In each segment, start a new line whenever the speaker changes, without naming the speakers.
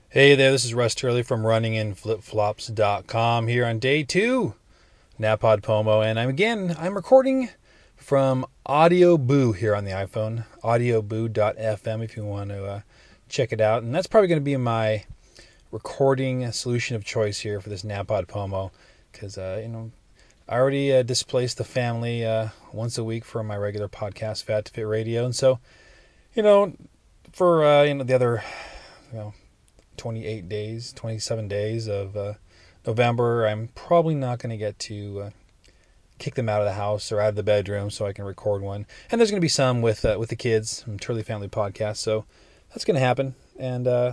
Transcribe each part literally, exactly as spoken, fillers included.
Hey there, this is Russ Turley from running in flip flops dot com here on day two, NaPodPoMo, and I'm again, I'm recording from AudioBoo here on the iPhone, audioboo dot f m if you want to uh, check it out, and that's probably going to be my recording solution of choice here for this NaPodPoMo, because, uh, you know, I already uh, displaced the family uh, once a week for my regular podcast, Fat to Fit Radio, and so, you know, for, uh, you know, the other, you know, twenty-eight days, twenty-seven days of uh, November, I'm probably not going to get to uh, kick them out of the house or out of the bedroom so I can record one. And there's going to be some with uh, with the kids, from Turley Family Podcast, so that's going to happen. And uh,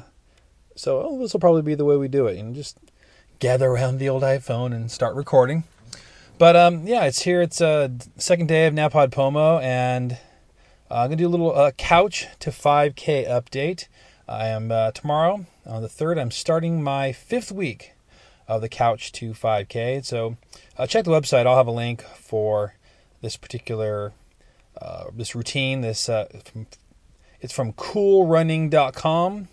so oh, this will probably be the way we do it, and just gather around the old iPhone and start recording. But um, yeah, it's here. It's uh, second day of NaPodPoMo, and uh, I'm going to do a little uh, couch to five K update. I am uh, tomorrow on the third. I'm starting my fifth week of the Couch to five K. So uh, check the website. I'll have a link for this particular uh, this routine. This uh, from, it's from cool running dot com,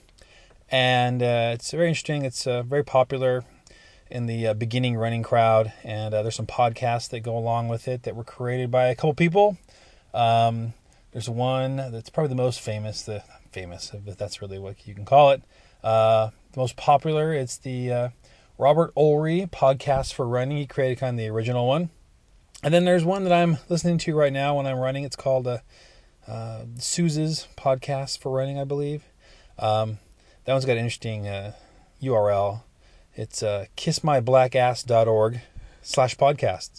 and uh, it's very interesting. It's uh, very popular in the uh, beginning running crowd, and uh, there's some podcasts that go along with it that were created by a couple people. Um, there's one that's probably the most famous. The famous, if that's really what you can call it. Uh, the most popular, it's the uh, Robert Ulry Podcast for Running. He created kind of the original one. And then there's one that I'm listening to right now when I'm running. It's called uh, uh, Sousa's Podcast for Running, I believe. Um, that one's got an interesting uh, U R L. It's uh, kissmyblackass.org slash podcasts.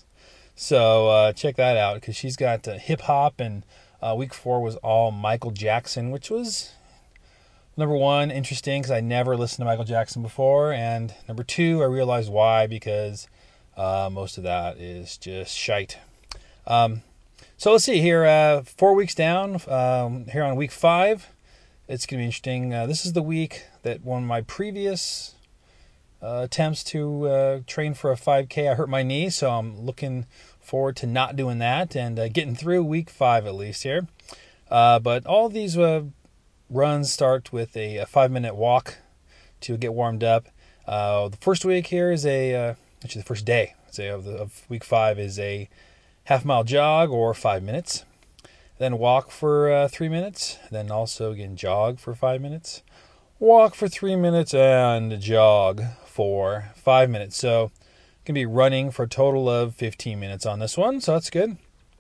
So uh, check that out, because she's got uh, hip-hop, and Uh, week four was all Michael Jackson, which was, number one, interesting because I never listened to Michael Jackson before. And number two, I realized why, because uh, most of that is just shite. Um, so let's see here, uh, four weeks down, um, here on week five. It's going to be interesting. Uh, this is the week that one of my previous uh, attempts to uh, train for a five K, I hurt my knee, so I'm looking forward to not doing that and uh, getting through week five at least here. Uh, but all these uh, runs start with a, a five-minute walk to get warmed up. Uh, the first week here is a, uh, actually the first day say, of, the, of week five is a half-mile jog or five minutes. Then walk for uh, three minutes. Then also again jog for five minutes. Walk for three minutes and jog for five minutes. So going to be running for a total of fifteen minutes on this one, so that's good.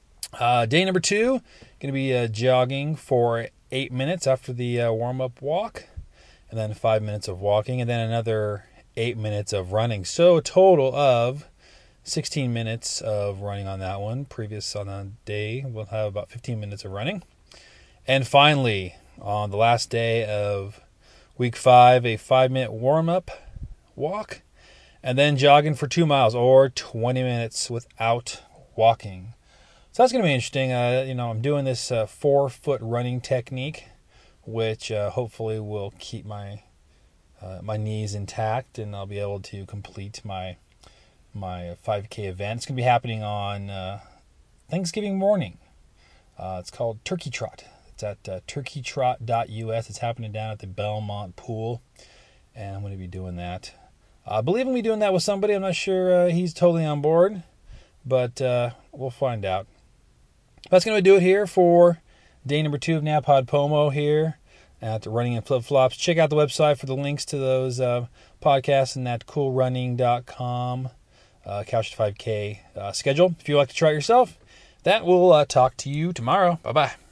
Uh, day number two, going to be uh, jogging for eight minutes after the uh, warm-up walk, and then five minutes of walking, and then another eight minutes of running. So a total of sixteen minutes of running on that one. Previous on the day, we'll have about fifteen minutes of running. And finally, on the last day of week five, a five-minute warm-up walk, and then jogging for two miles or twenty minutes without walking. So that's going to be interesting. Uh, you know, I'm doing this uh, four-foot running technique, which uh, hopefully will keep my uh, my knees intact, and I'll be able to complete my my five K event. It's going to be happening on uh, Thanksgiving morning. Uh, it's called Turkey Trot. It's at uh, turkey trot dot u s. It's happening down at the Belmont Pool, and I'm going to be doing that. I believe I'm going to be doing that with somebody. I'm not sure uh, he's totally on board, but uh, we'll find out. That's going to do it here for day number two of NaPodPoMo here at Running in Flip Flops. Check out the website for the links to those uh, podcasts and that cool running dot com uh, Couch to five K uh, schedule. If you'd like to try it yourself, that will uh, talk to you tomorrow. Bye-bye.